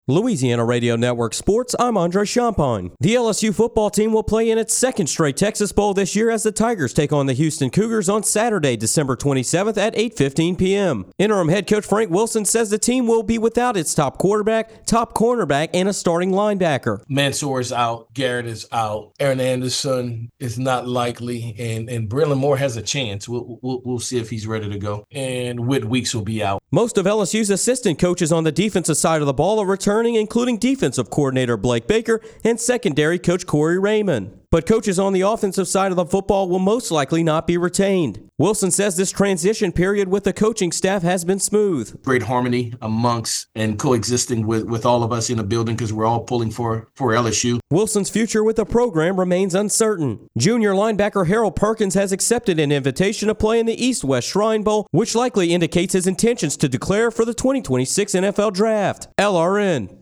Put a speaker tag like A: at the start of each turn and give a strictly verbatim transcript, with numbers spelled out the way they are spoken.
A: Louisiana Radio Network Sports, I'm Andre Champagne. The L S U football team will play in its second straight Texas Bowl this year as the Tigers take on the Houston Cougars on Saturday, December twenty-seventh at eight fifteen p.m. Interim head coach Frank Wilson says the team will be without its top quarterback, top cornerback, and a starting linebacker.
B: Mansour is out, Garrett is out, Aaron Anderson is not likely, and, and Braylon Moore has a chance. We'll, we'll, we'll see if he's ready to go. And Whit Weeks will be out.
A: Most of L S U's assistant coaches on the defensive side of the ball are returning, including defensive coordinator Blake Baker and secondary coach Corey Raymond. But coaches on the offensive side of the football will most likely not be retained. Wilson says this transition period with the coaching staff has been smooth.
B: Great harmony amongst and coexisting with, with all of us in the building because we're all pulling for, for L S U.
A: Wilson's future with the program remains uncertain. Junior linebacker Harold Perkins has accepted an invitation to play in the East-West Shrine Bowl, which likely indicates his intentions to declare for the twenty twenty-six N F L Draft. L R N